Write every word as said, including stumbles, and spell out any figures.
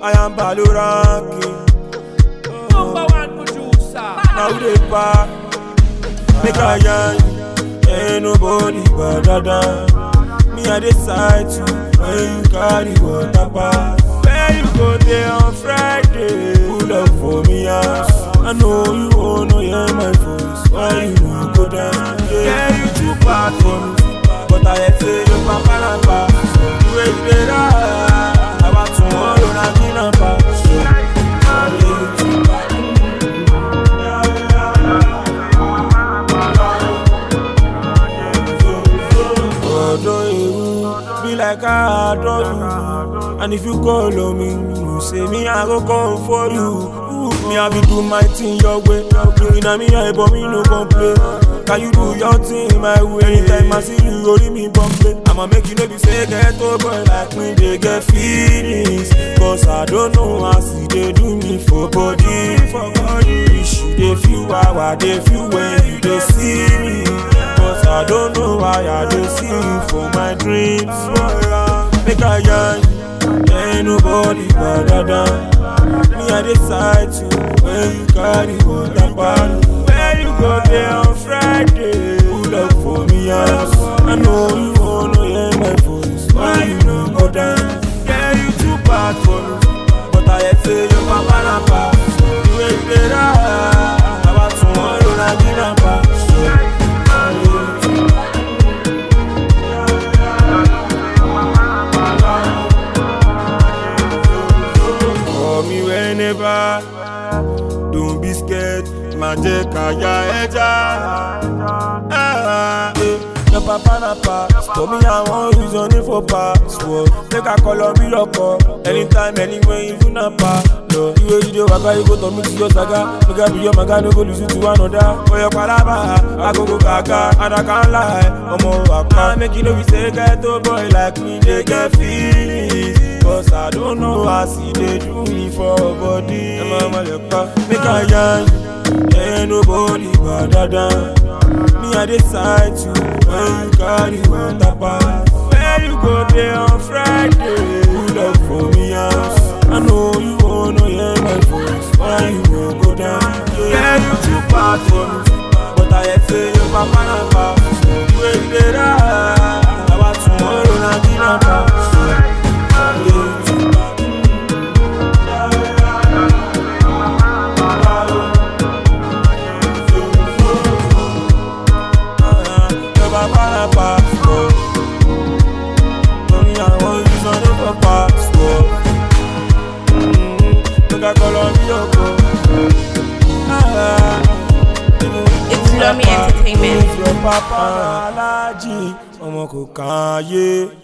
I am Baloranking. Number one producer. Now they pack. Make a yarn. Ain't nobody but dada. Me I decide to when you carry water pass. Where you go there on Friday? Pull up for me ass. I know you wanna hear my voice. Why you no go down? Yeah, you too bad for me, but I had say you papa na pa. You ain't there. I want tomorrow na dinner pa. Yeah, you too bad. Be like I adore you, and if you call on me, you say me I go come for you. Me I be do my thing your way. Looking at me, I but me no complain. Can you do your thing my way? Anytime I see you, only me bumping. I'ma make you know be say get to boy like me, they get feelings. Cause I don't know how see they do me for body, for body. Wish you they feel how I they feel when you they see me. Cause I don't know why I don't see you for my dreams. Make a yarn, ain't nobody but dada. Me I decide to when you carry water bottle. Where you go there on Friday? Pull up for me ass. I know you wanna hear my voice. Why you no go down? Yeah, you too bad for me, but I had say you papa na pa. You ain't better. I want tomorrow na dinner pa. Don't be scared, magic kaya eja. Ah, eh, your papa na pass. For me, I want use on it for password. Take a call on me loco. Anytime, anywhere, even a pass. No, you way you do waka, you go to me to your saga. Make up your maga, no go lose you to another. For your palaba, I go go gaga, and I can't lie. I'm more waka, make you know we say get to boy like me, they get feelings. Cause I don't know how see they do me for body. Make a yarn, ain't nobody but dada. Me I decide to when you carry water pass. Where you go there on Friday? Pull up for me ass. I know you wanna hear my voice. Why you no go down? Yeah, you too bad for me, but I had say you papa na pa. You ain't there. I want tomorrow na dinner pa. It's Lomi Entertainment. Your papa, Alaji, ọmọ kò kàn yé.